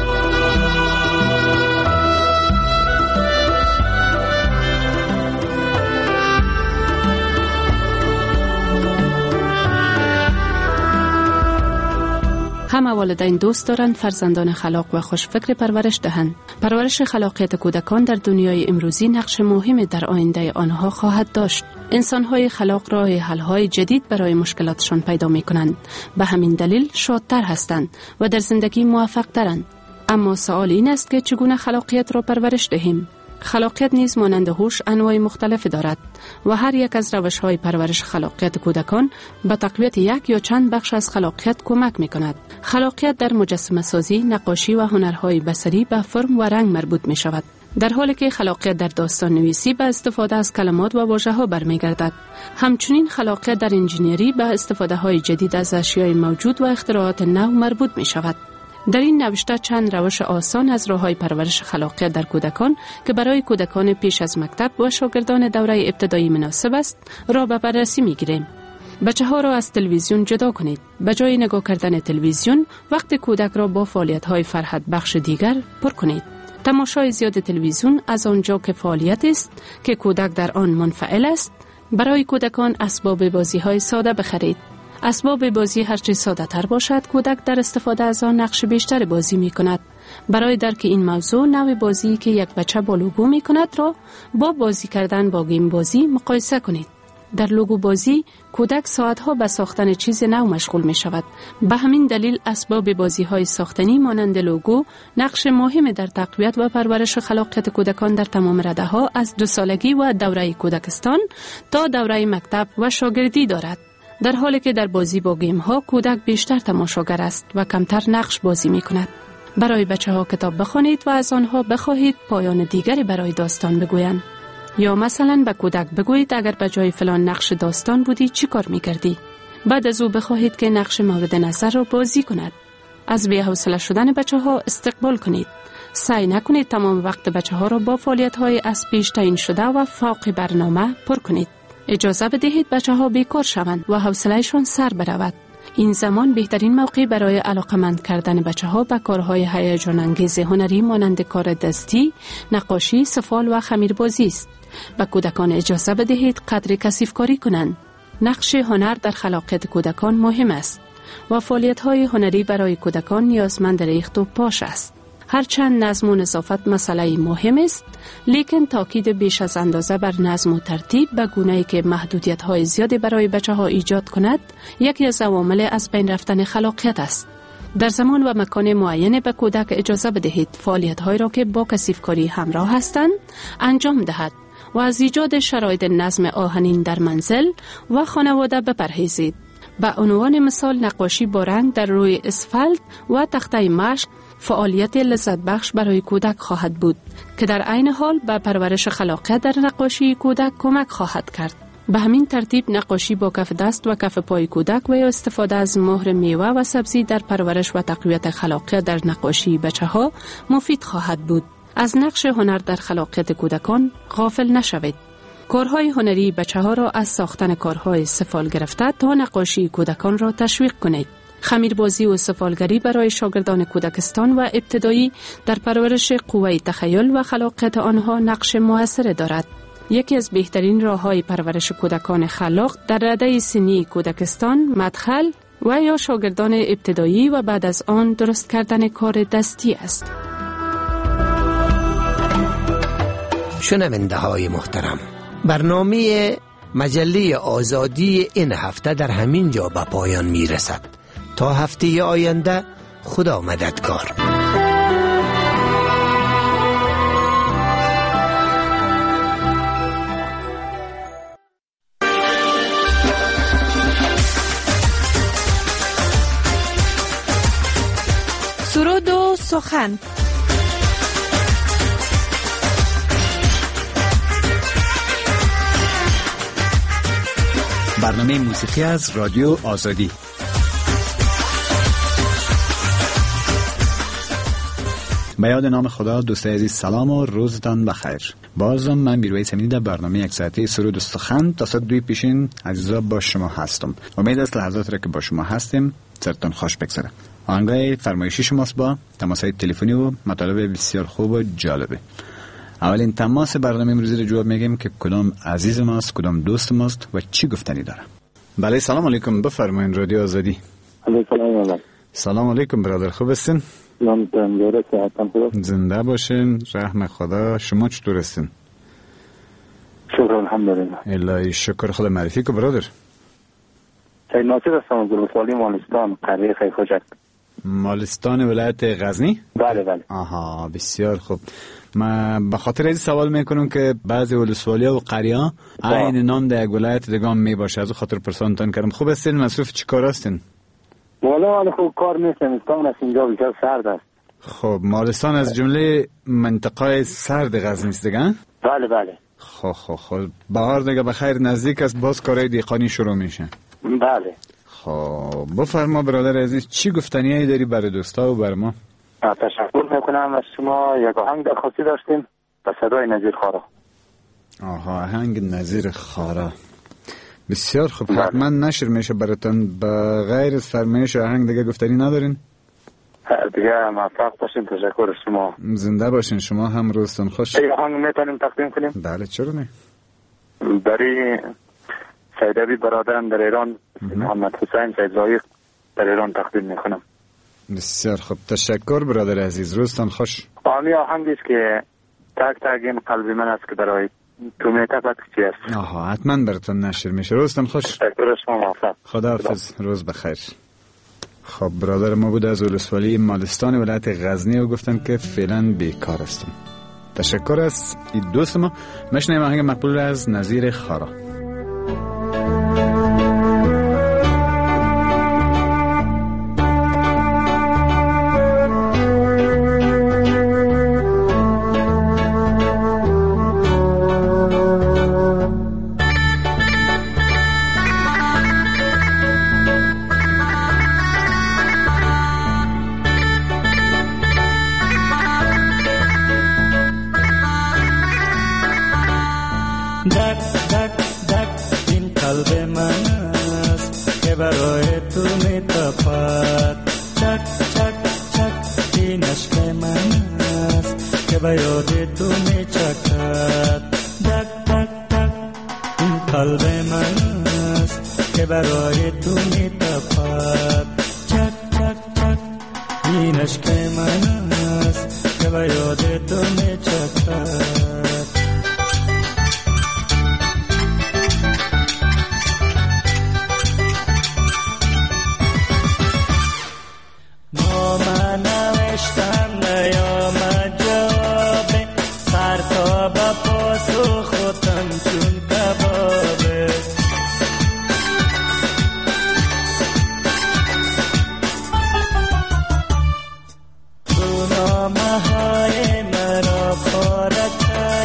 همه والدین دوست دارند فرزندان خلاق و خوشفکر پرورش دهند. پرورش خلاقیت کودکان در دنیای امروزی نقش مهمی در آینده آنها خواهد داشت. انسان‌های خلاق راه حل‌های جدید برای مشکلاتشان پیدا می‌کنند. به همین دلیل شادتر هستند و در زندگی موفق‌ترند. اما سوال این است که چگونه خلاقیت را پرورش دهیم؟ خلاقیت نیز مانند هوش انواع مختلف دارد و هر یک از روش‌های پرورش خلاقیت کودکان به تقویت یک یا چند بخش از خلاقیت کمک می‌کند. خلاقیت در مجسمه سازی، نقاشی و هنرهای بصری به فرم و رنگ مربوط می‌شود، در حالی که خلاقیت در داستان نویسی به استفاده از کلمات و واژه‌ها برمیگردد. همچنین خلاقیت در انجینری به استفاده‌های جدید از اشیاء موجود و اختراعات نو مربوط می‌شود. در این نوشته چند روش آسان از راه‌های پرورش خلاقیت در کودکان که برای کودکان پیش از مکتب و شاگردان دوره ابتدایی مناسب است را به بررسی می‌گیریم. بچه‌ها را از تلویزیون جدا کنید. به جای نگاه کردن تلویزیون، وقت کودک را با فعالیت‌های فرحت بخش دیگر پر کنید. تماشای زیاد تلویزیون از آنجا که فعالیت است که کودک در آن منفعل است، برای کودکان اسباب بازی‌های ساده بخرید. اسباب بازی هرچه ساده تر باشد، کودک در استفاده از آن نقش بیشتر بازی می کند. برای درک این موضوع، نوع بازی که یک بچه با لوگو می کند را با بازی کردن با گیم بازی مقایسه کنید. در لوگو بازی، کودک ساعتها به ساختن چیز نو مشغول می شود. به همین دلیل اسباب بازی های ساختنی مانند لوگو نقش مهم در تقویت و پرورش خلاقیت کودکان در تمام رده ها از 2 سالگی و دوره کودکستان تا دوره مکتب و شاگردی دارد. در حالی که در بازی با گیم ها کودک بیشتر تماشاگر است و کمتر نقش بازی می کند. برای بچه ها کتاب بخوانید و از آنها بخواهید پایان دیگری برای داستان بگویند. یا مثلا به کودک بگویید اگر به جای فلان نقش داستان بودی چی کار می کردی؟ بعد از او بخواهید که نقش مورد نظر را بازی کند. از بی‌حوصله شدن بچه ها استقبال کنید. سعی نکنید تمام وقت بچه ها را با فعالیت های از پیش تعیین شده و فوق برنامه پر کنید. اجازه بدهید بچه ها بیکار شوند و حوصله‌شان سر برود. این زمان بهترین موقع برای علاقمند کردن بچه ها به کارهای هیجان انگیز هنری مانند کار دستی، نقاشی، سفال و خمیربازی است. به کودکان اجازه بدهید قدر کثیف کاری کنند. نقش هنر در خلاقیت کودکان مهم است و فعالیت‌های هنری برای کودکان نیازمند ریخت و پاش است. هرچند نظم و نظافت مسئله مهم است، لیکن تاکید بیش از اندازه بر نظم و ترتیب به گونه‌ای که محدودیت‌های زیادی برای بچه‌ها ایجاد کند، یکی از عوامل از بین رفتن خلاقیت است. در زمان و مکان معین به کودک اجازه بدهید فعالیت‌هایی را که با کثیف‌کاری همراه هستند انجام دهد و از ایجاد شرایط نظم آهنین در منزل و خانواده بپرهیزید. به عنوان مثال نقاشی با رنگ در روی اسفالت و تخته مشق فعالیت لذت بخش برای کودک خواهد بود که در عین حال به پرورش خلاقیت در نقاشی کودک کمک خواهد کرد. به همین ترتیب نقاشی با کف دست و کف پای کودک و یا استفاده از مهر میوه و سبزی در پرورش و تقویت خلاقیت در نقاشی بچه‌ها مفید خواهد بود. از نقش هنر در خلاقیت کودکان غافل نشوید. کارهای هنری بچه‌ها را از ساختن کارهای سفال گرفته تا نقاشی کودکان را تشویق کنید. خمیربازی و سفالگری برای شاگردان کودکستان و ابتدایی در پرورش قوه تخیل و خلاقیت آنها نقش موثر دارد. یکی از بهترین راه‌های پرورش کودکان خلاق در رده سنی کودکستان، مدخل و یا شاگردان ابتدایی و بعد از آن درست کردن کار دستی است. شنونده های محترم، برنامه مجله آزادی این هفته در همین جا به پایان می رسد. تا هفته آینده، خدا مددگار. سرود و سخن. برنامه موسیقی از رادیو آزادی. به یاد نام خدا، دوستای عزیز سلام و روزتان بخیر. بازم من میرویس امینی در برنامه یک ساعته سرود و سخن تا ساعت 2 پیشین عزیزا با شما هستم. امید است لحظات را که با شما هستیم سرتان خوش بگذره. آهنگای فرمایشی شماست با تماس‌های تلفنی و مطالب بسیار خوب و جالبه. اولین تماس برنامه امروزی رو جواب میگیم که کدام عزیز ماست، کدام دوست ماست و چی گفتنی داره. بله، سلام علیکم، بفرمایید رادیو آزادی. سلام علیکم برادر، خوب هستین؟ زنده باشین، رحم خدا. شما چطور هستین؟ شکر الحمدلله. الهی شکر. خدا معرفی کو برادر. سید ناصر هستم از ولسوالی مالستان، قریه خیخوجک. مالستان ولایت غزنی؟ بله بله. آها، بسیار خوب. ما به خاطر این سوال میکنم که بعضی ولسوالی‌ها و قریه‌ها عین نام در یک ولایت دیگه می باشه، از خاطر پرسانتان کردم. خوب هستین؟ مصروف چی کار هستین؟ والا خوب کار نیستم، استان است اینجا بیشتر سرد است. خب مالستان از جمله منطقه سرد غزنی است دیگه؟ بله بله. خب بهار دیگه بخیر نزدیک است، باز کارهای دیقانی شروع میشه. بله. خب بفرما برادر عزیز، چی گفتنی داری برای دوستا و بر ما؟ تشکر میکنم از شما. یک آهنگ درخواستی داشتیم به صدای نظیر خارا. آها، آهنگ نظیر خارا بسیار خوب. حتما نشر میشه براتون. به غیر از فرمایش آهنگ دیگه گفتنی ندارین؟ دیگه موفق باشین. تشکر از شما. زنده باشین. شما هم روزتون خوش. این آهنگ میتونیم تقدیم کنیم؟ بله چرا نه. برای سیدوی برادرم در ایران، محمد حسین سید زایق در ایران تقدیم میکنم. بسیار خوب، تشکر برادر عزیز، روزتان خوش. آمی آهنگی است که تک تک این قلبی من است که برای تو میتبت چی است. آها، حتما براتون نشر میشه. روزتان خوش. تشکر شما، موفق. خداحافظ، روز بخیر. خب برادر ما بود از ولسوالی مالستان ولایت غزنی و گفتن که فعلا بیکار هستم. تشکر از این دوست ما. مشنیم آهنگ مقبول از نظیر خارا. Mahai mera khora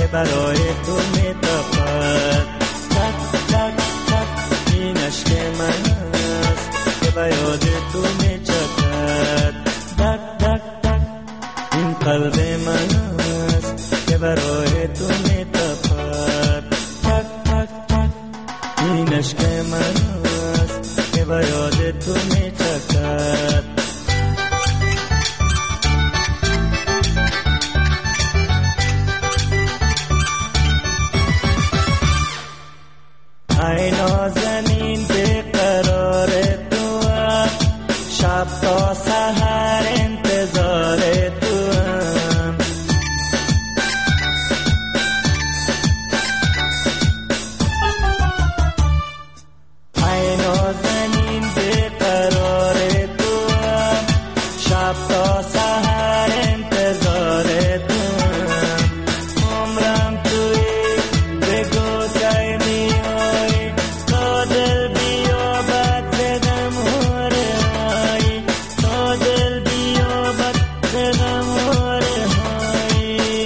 برای تو میتپد. تک تک تک این عشق من است که به یاد تو میچکد. دک دک دک این قلب من است که برای تو میتپد. تک تک تک این عشق من است که به یاد تو میچکد. ای نازنین بیقرار تو هم، شب تا سحر انتظار تو هم. ای نازنین بیقرار تو هم، شب تا سحر انتظار تو هم. عمرم توی بگو کی میای، تا دل بیابد زدم هاره های، تا دل بیابد زدم هاره های.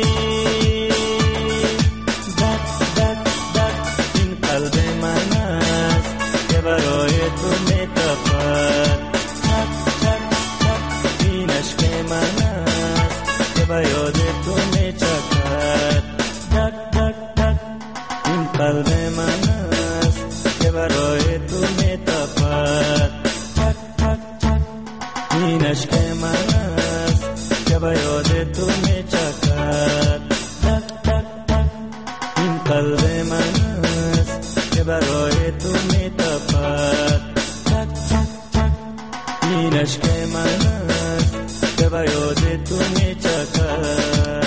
دک دک دک این قلب من است که برای تو میتپد. تک تک تک این عشق من است که به یاد تو میچکد. دک دک دک این قلب من است که برای تو میتپد. تک تک تک این عشق من است که به یاد تو میچکد. دک دک دک این قلب من است که برای تو میتپد. تک تک تک این عشق من است که به یاد تو میچکد.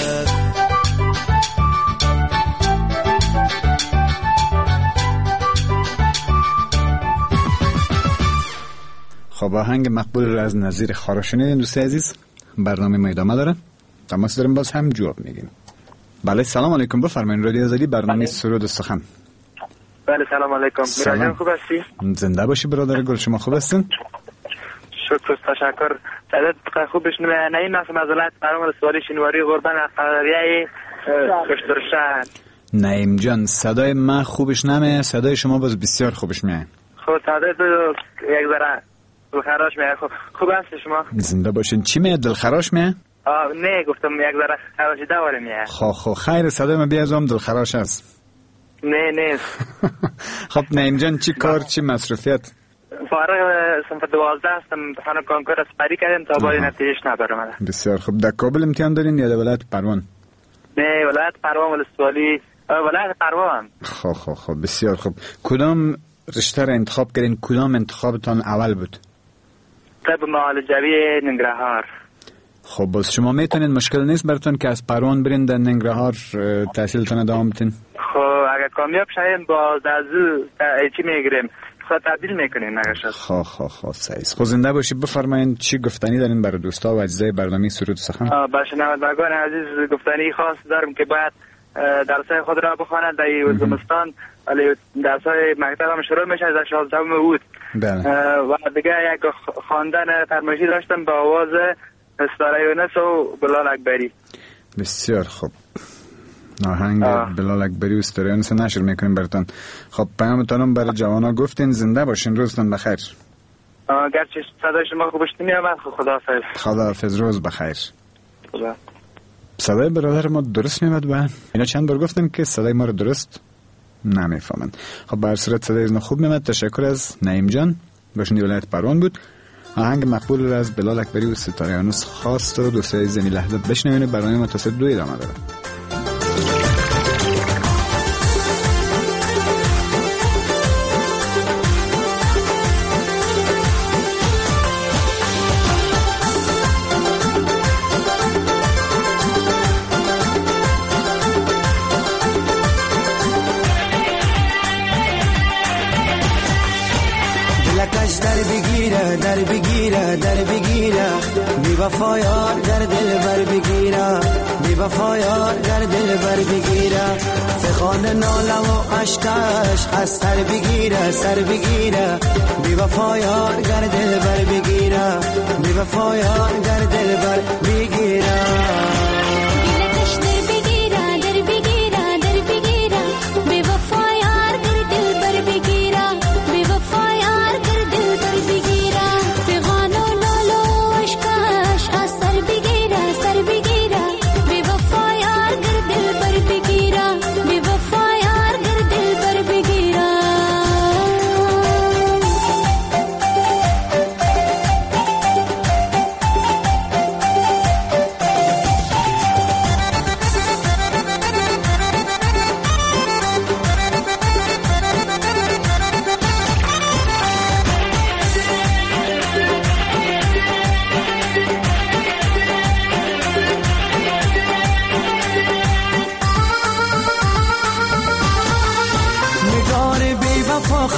خب آهنگ مقبول رو از نظیر خارا شنیدین دوست عزیز. برنامه ما ادامه داره، تماس داریم باز هم جواب میگیم. بله سلام علیکم، بفرمایید. رادیو آزادی برنامه سرود و سخن. بله سلام علیکم. میراجان خوب هستی؟ زنده باشی برادر گل، شما خوب هستین؟ شکر تشکر. صدات خوب بشنوه. نعیم هستم از ولایت فرمان سوالی شینواری قربان قریه کشترشهر. نعیم جان صدای من خوبش نمیه، صدای شما باز بسیار خوبش میه. خب صدای تو یک ذره دلخراش میه. خوب هستی شما؟ زنده باشین. چی میه؟ دلخراش میه؟ نه گفتم یک ذره خراشیده واره میه. خب خیر، صدای من بیازم دلخراش است. نه خب نعیم جان چی کار چی مصروفیت؟ فارغ صنف 12 هستم، امتحان کنکور اسپری کردیم تا باید نتیجهش نبرم. بسیار خوب. در کابل امتحان دارین یا در ولایت پروان؟ نه ولایت پروان ولسوالی ولایت پروان. خب بسیار خوب. کدام رشته را انتخاب کردین؟ کدام انتخابتان اول بود؟ طب معالجوی ننگرهار. خب باز شما میتونین، مشکل نیست براتون که از پروان برین در ننگرهار تحصیلتان ادامه بدین؟ خب اگر کامیاب شویم باز از چی میگیریم؟ خود تبدیل میکنیم اگر شد. خب صحیح. خب زنده باشی. بفرمایین چی گفتنی دارین برای دوستا و اجزای برنامه سرود سخن؟ با شنوندگان عزیز گفتنی خاص دارم که باید درسای خود را بخوانند. در زمستان ولی درسای مکتب هم شروع میشه از 16 اوت. بله. و دیگه یک خواندن فرمایشی داشتم با آواز ستاره یونس و بلال اکبری. بسیار خوب. آهنگ بلال اکبری و ستاره یونس نشر میکنیم براتون. خب پیامتانم برای جوانا گفتین. زنده باشین، روزتون بخیر. گرچه صدای شما خوبش نمیاد. خداحافظ، روز بخیر. صدای برادر ما درست میاد با اینا چند بار گفتم که صدای ما رو درست نمیفهمن. خب به هر صورت صدای از خوب میاد. تشکر از نعیم جان، باشین ولایت پروان بود. آهنگ مقبول رو از بلال اکبری و ستاره یونس خواست و دوستای زمین لحظه بشنوین. برنامه ما تا ساعت 2 ادامه داره. در بگیره بی وفا یار در دل بر بگیره، بی وفا یار در دل بر بگیره، فخان ناله و عشقش از سر بگیره، سر بگیره، بی وفا یار در دل بر بگیره، بی وفا یار در دل بر بگیره.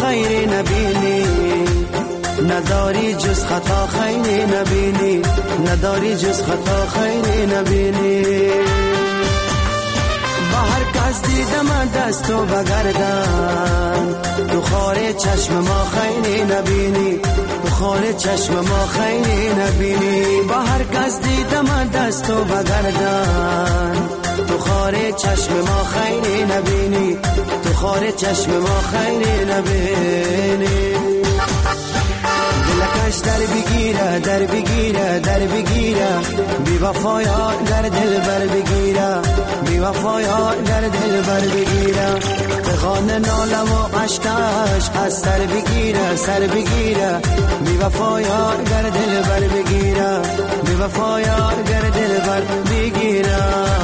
غیر نبینی، نداری جز خطا خیر نبینی، نداری جز خطا خیر نبینی. با هر کس دیدم دست و بگردن، تو خار چشم ما خیر نبینی، تو خار چشم ما خیر نبینی. با هر کس دیدم دست و بگردن، تو خار چشم ما خیر نبینی، تو خار چشم ما خیر نبینی. دلکش در بگیره، در بگیره، در بگیره، بی وفا یار در دل بر بگیره، بی وفا یار در دل بر بگیره. فغان ناله و عشقش از سر بگیره، سر بگیره، بی وفا یار در دل بر بگیره، بی وفا یار در دل بر بگیره.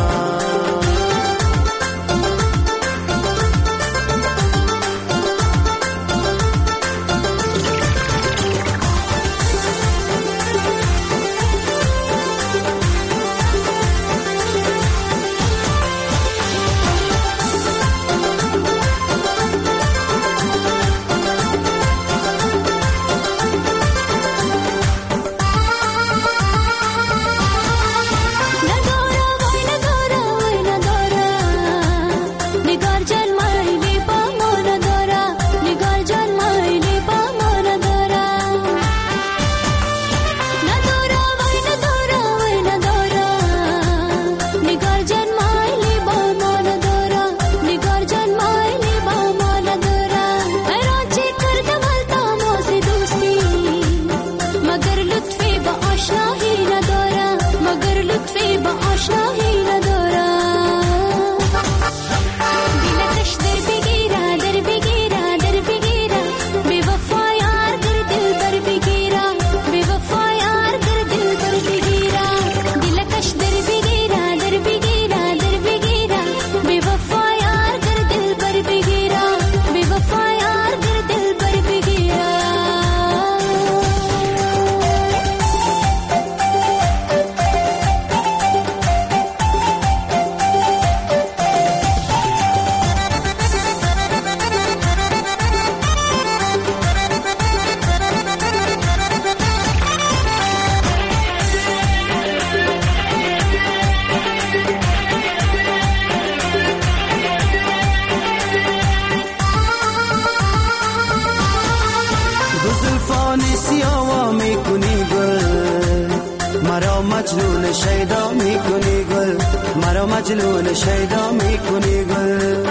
مجنون شیدا میکنی گل، مرا مجنون شیدا میکنی گل.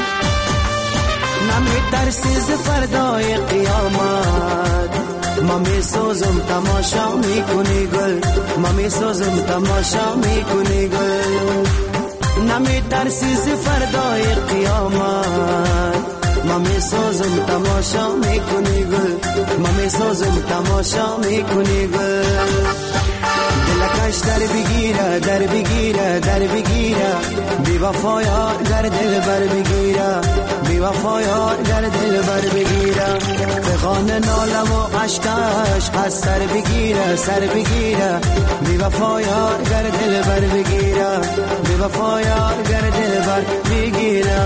نمیترسی ز فردای قیامت، ما میسوزم تماشا میکنی گل، ما میسوزم تماشا میکنی گل. نمیترسی ز فردای قیامت، ما میسوزم تماشا میکنی گل، ما میسوزم تماشا میکنی گل. دلکش در بگیره، در بگیره، در بگیره، بی وفا یار در دل بر بگیره، بی وفا یار در دل بر بگیره. فغان ناله و عشقش از سر بگیره، سر بگیره، بی وفا یار در دل بر بگیره، بی وفا یار در دل بر بگیره.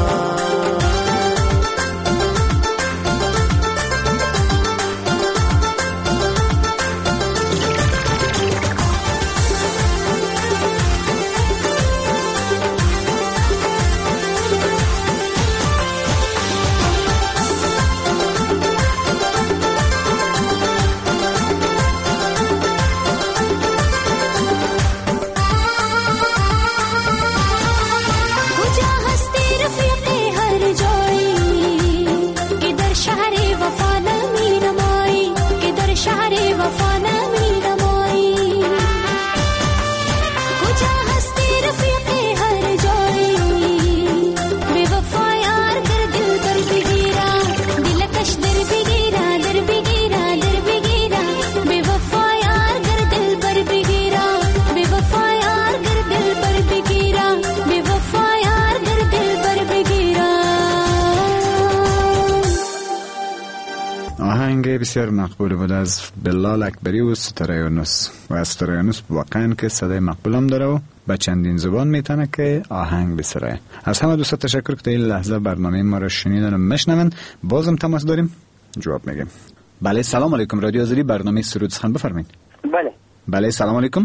بسیار مقبول بود از بلال اکبری و ستاره یونس، و ستاره یونس واقعا که صدای مقبولم داره و به چندین زبان میتونه که آهنگ بسرایه. از همه دوستا تشکر که تا این لحظه برنامه ما را شنیدن و مشنون. بازم تماس داریم، جواب میگیم. بله سلام علیکم، رادیو آزادی برنامه سرود سخن بفرمایید. بله سلام علیکم.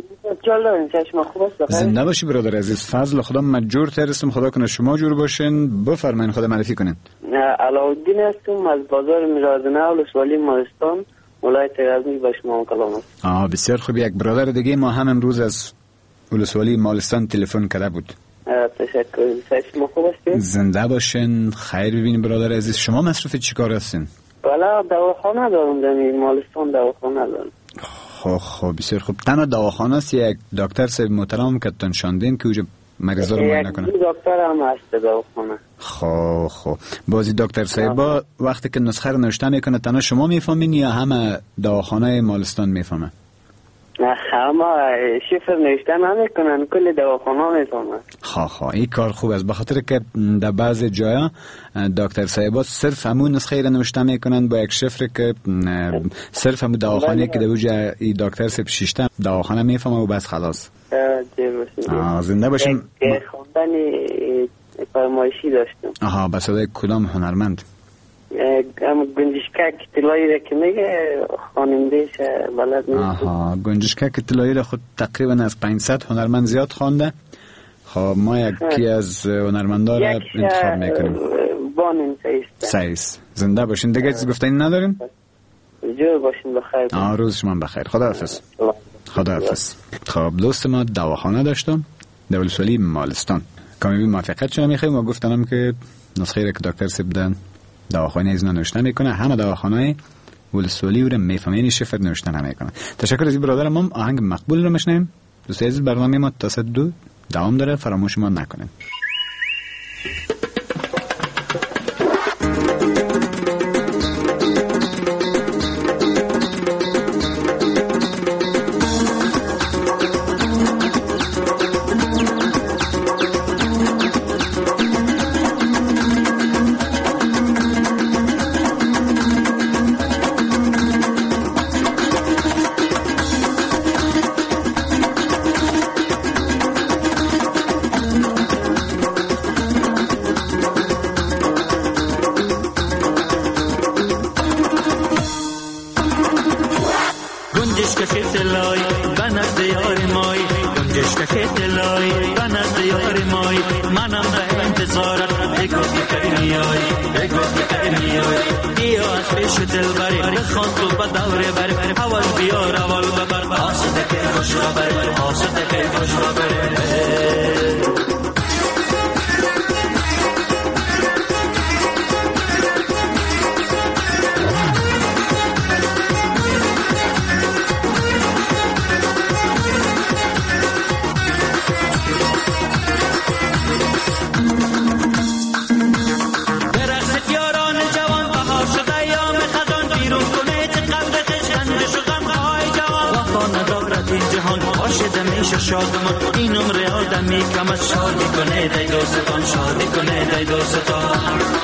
زنده باشی برادر عزیز. فضل خدا مجور ترسم، خدا کنه شما جور باشین. بفرمایید، خدا معرفی کنین. علاءالدین هستم از بازار میرادنه ولسوالی مالستان ولایت غزنی. به شما کلام است. بسیار خوب. یک برادر دیگه ما هم امروز از ولسوالی مالستان تلفن کرده بود. تشکر. شما خوب هستین؟ زنده باشین، خیر ببینید برادر عزیز. شما مصروف چیکار هستین؟ والا دواخانه دارم در مالستان، دواخانه دارم. خب بسیار خوب. تنها دواخانه است یک دکتر صاحب محترم که تون شاندین که اوجا مریضا رو معاینه کنه؟ یک دکتر هم هست دواخانه. خب بازی دکتر صاحب وقتی که نسخه رو نوشته میکنه تنها شما میفهمین یا همه دواخانه مالستان میفهمه؟ نه همه شفر نوشته نمیکنن، کل دواخانه میفهمن. این کار خوب است، بخاطر که در بعض جایا دکتر صاحبا صرف همون نسخه را نوشته میکنن با یک شفر که صرف همون دواخانه که در اوجه ای دکتر صاحب شیشته دواخانه میفهمه و بس خلاص. زنده باشیم. خواندن فرمایشی داشتم. به صدای کدام هنرمند؟ گنجشکک طلایی را که میگه خوانندهش بلد نیست. گنجشکک طلایی را خود تقریبا از 500 هنرمند زیاد خوانده. خب ما یکی از هنرمندا را انتخاب میکنیم. بانین سعیس. زنده باشین. دیگه چیز گفتنی ندارین؟ جور باشین بخیر. روز شما بخیر. خداحافظ. خداحافظ. خب دوست ما دواخانه داشتم در ولسوالی مالستان. کامی موافقت شما میخوایم و گفتنم که نسخه را که دکتر سبدن دواخانه از نوشته میکنه، همه دواخانه ولسوالی رو میفهمین شفر نوشته نمیکنه. تشکر از این برادرم. هم آهنگ مقبول رو مشنیم. دوستای عزیز برنامه ما تا ساعت 2 دوام داره، فراموش ما نکنین. این عمر آدمی کم از شادی کنه دای دوستان، شادی کنه دای دوستان.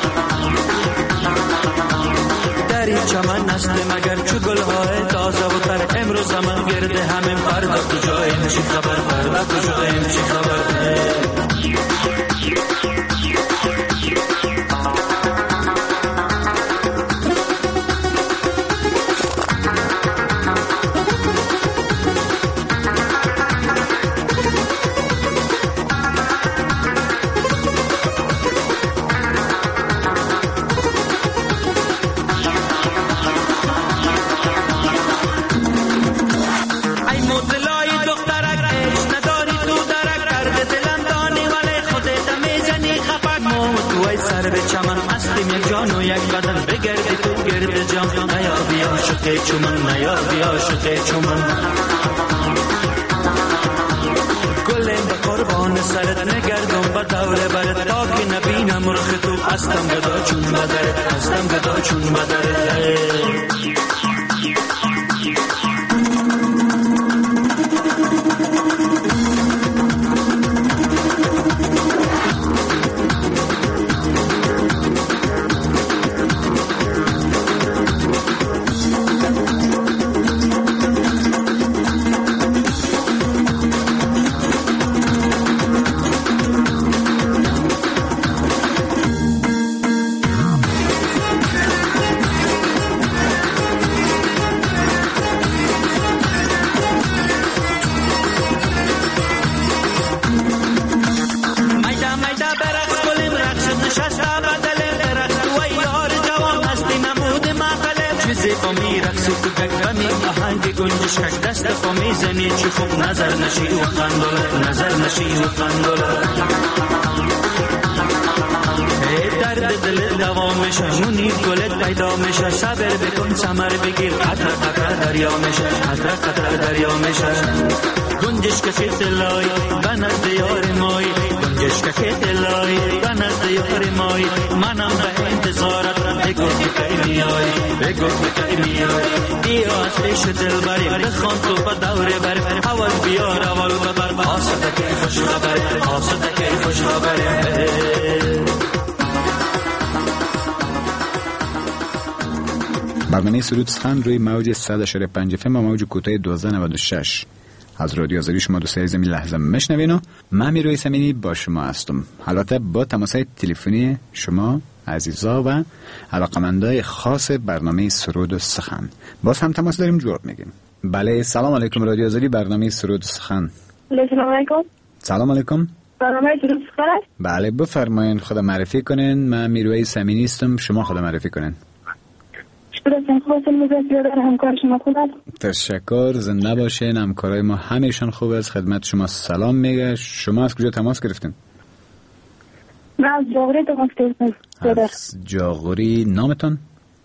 در این چمن نسل مگر چو گلهای تازه و تر، امروز زمان گرده همین فردا کجاییم چی خبر، فردا کجاییم چی خبر. چومن نیا بیا شده چومن گلیم به قربان سرت نگردم به دوره برد تا که نبینم رخ تو هستم گدا چون بدرد، هستم گدا چون بدرد. تو گگمی آهنگ گنجش کش دست پا میزنی چی خوب نظر نشی و خندوله نظر نشی و خندوله درد دل دوام میشه مونی گلت پیدا میشه صبر بکن ثمر بگیر قطر قطر دریا میشه قطر قطر دریا میشه گنجش که تلای بنز دیار مای گنجش که تلای بنز دیار مای منم به انتظارت بگو بکی میای بگو بکی میای بیا از عیش دل بری بخوان تو با دوره بری اول بیار اول ببر آسده که خوش خبری آسده که خوش خبری برنامه سرود سخن روی موج 100.5 FM و موج کوتاه 1296 از رادیو آزادی شما دوستای عزیزم لحظه میشنوین و من میرویس امینی با شما هستم. البته با تماسهای تلفنی شما عزیزا و علاقمندای خاص برنامه سرود و سخن باز هم تماس داریم، جواب میگیم. بله سلام علیکم، رادیو آزادی برنامه سرود و سخن. سلام علیکم. سلام علیکم. برنامه سرود و سخن. بله بفرمایید، خدا معرفی کنین. من میرویس امینی هستم، شما خدا معرفی کنین. تشکر، زنده باشین. همکارای ما همیشون خوب است. خدمت شما سلام میگه. شما از کجا تماس گرفتین؟ من از جاغوری تماس گرفتم. از جاغوری. نامتون؟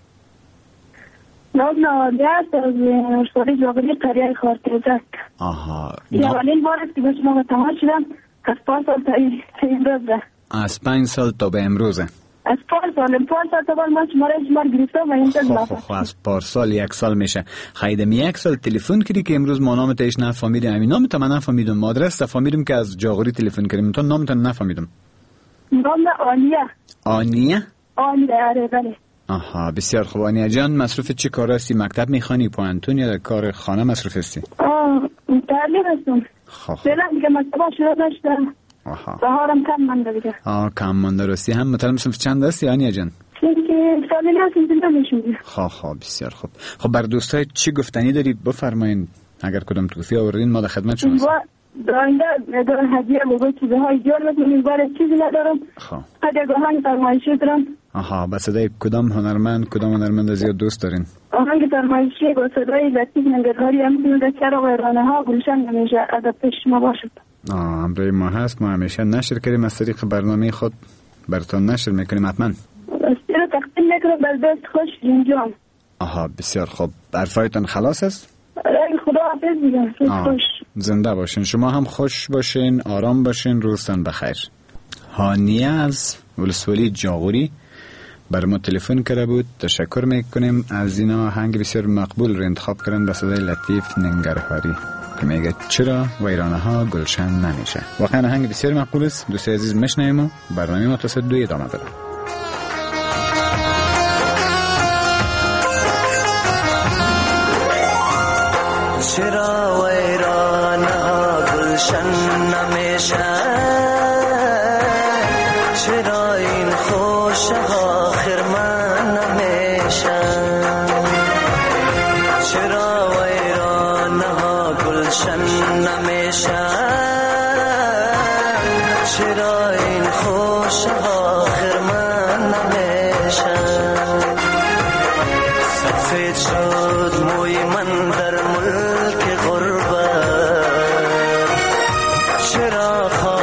نام نواده است، از ارسالی جاغوری قریه خارتیزه است. آها. اولین بار است که به شما تماس شدم از 5 سال تا امروز. از 5 سال تا به امروزه. از 5 سال تا من شمار گرفتم و اینجا خب از پارسال 1 سال میشه. خیدم 1 سال تلفن کردی که امروز ما نامت ایش نفهمیدم. همین نامت من نفهمیدم، آدرس فهمیدم که از جاغوری تلفن کردیم، تو نامت نفهمیدم. نام آنیه. آنیه؟ آنیه، آره بله. آها بسیار خوب. آنیه جان مصروف چه کار هستی؟ مکتب میخوانی، پوانتون یا کار خانه مصروف هستی؟ تعلیم هستم. فعلا دیگه مکتب شروع نشدم. آها. بهارم کم مانده دیگه. کم مانده راستی. هم مطالب صنف چند هستی آنیه جان؟ که سالی نمیشونی. خب بسیار خوب. خب بر دوستای چی گفتنی داری بفرمایید. اگر کدام توصیه آوردین ما در خدمت شما هستیم. درآینده ندارم هدیه موقع چیزهای جور میکنیم، برای چیزی ندارم. خب هدیه گاهنگ فرمایشی دارم. آها با صدای کدام هنرمند زیاد دوست دارین؟ آهنگ فرمایشی با صدای لطیف نگهداری هم مذکر و ویرانه ها گلشن همیشه ادب پیش ما باشد. امروی ما هست، ما همیشه نشر کردیم از طریق برنامه خود براتون نشر میکنیم. حتما استیرو تقدیم میکنم بر دست خوش جنجان. آها بسیار خوب. حرفایتان خلاص است؟ خدا حافظ میگم. خوش زنده باشین. شما هم خوش باشین، آرام باشین، روزتان بخیر. هانیه از ولسوالی جاغوری بر ما تلفن کرده بود. تشکر میکنیم. از اینا آهنگ بسیار مقبول رو انتخاب کردن به صدای لطیف ننگرهاری که میگه چرا ویرانه ها گلشن نمیشه. واقعا آهنگ بسیار مقبول است. دوستای عزیز میشنویم و برنامه ما تا ساعت 2 ادامه داره. چرا ویرانه ها گلشن نمیشه، چرا این خوشه ها خرمن نمیشه، چرا ویرانه ها گلشن نمیشه، چرا این خوشه ها خرمن نمیشه. سفید شد موی من در ملک غربت، چرا